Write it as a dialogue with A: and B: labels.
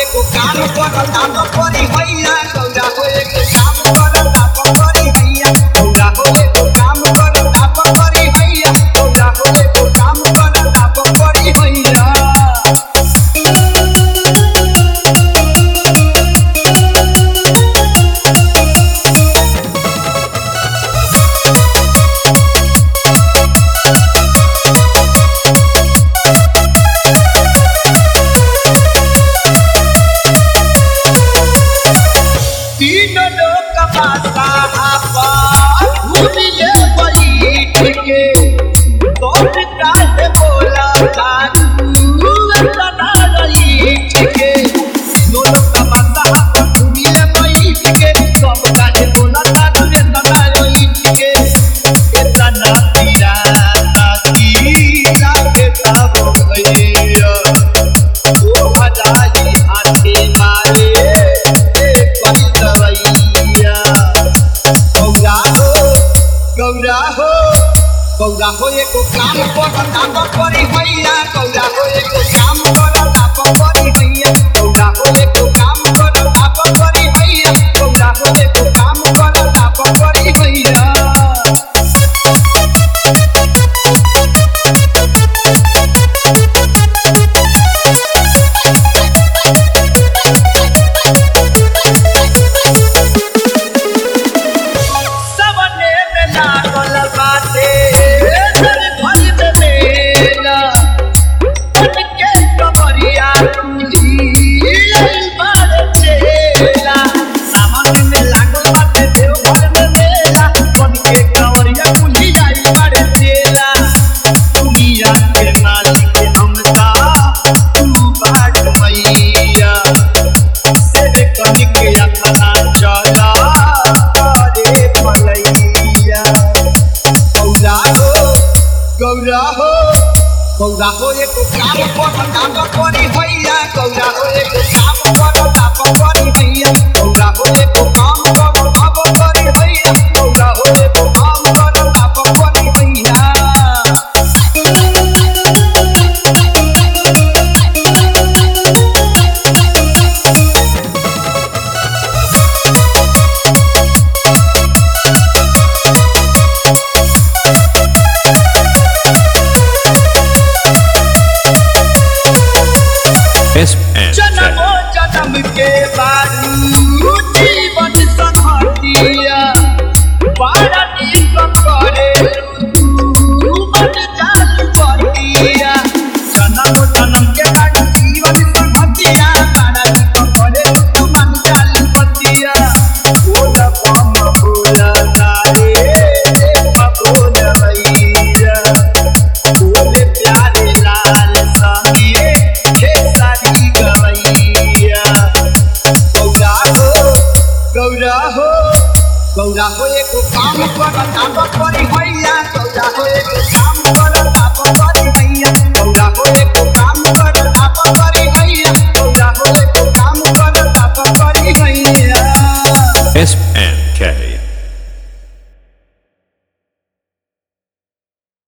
A: एको काम करता पकड़ी हैया गौरा हो एको काम करता पकड़ी हैया गौरा हो एको काम करता पकड़ी हैया गौरा हो एको काम करता पकड़ी हैया तीनों लोग पासा आपा घूमिए बैठ के तोर काहे बोला जादू लड़ा रही के तीनों लोग पासा आपा घूमिए बैठ के सब काहे बोला जादू लड़ा रही के इतना पीरा ताकी लागे तब भैया ओ हजारी हाथे मारे गौरा हो एको काम करता पकड़ी हैया गौरा हो एको काम करता पकड़ी हैया गौरा हो एको काम करता पकड़ी हैया गौरा हो एको काम करता पकड़ी हैया गौरा हो एको काम करता पकड़ी हैया गौरा हो एको काम करता पकड़ी हैया गौरा हो एको काम करता पकड़ी हैया गौरा हो एको काम करता पकड़ी हैया जन्मो जन्म के बारू जीवन संहतिया बड़ा नीक करे मन जाल पतिया जन्मो जन्म के बारू जीवन संहतिया बड़ा नीक करे मन जाल पतिया बोला बम बोला तारे बोल भैया बोले प्यारे लाल साहिए खेसारी गौरा हो एको काम करता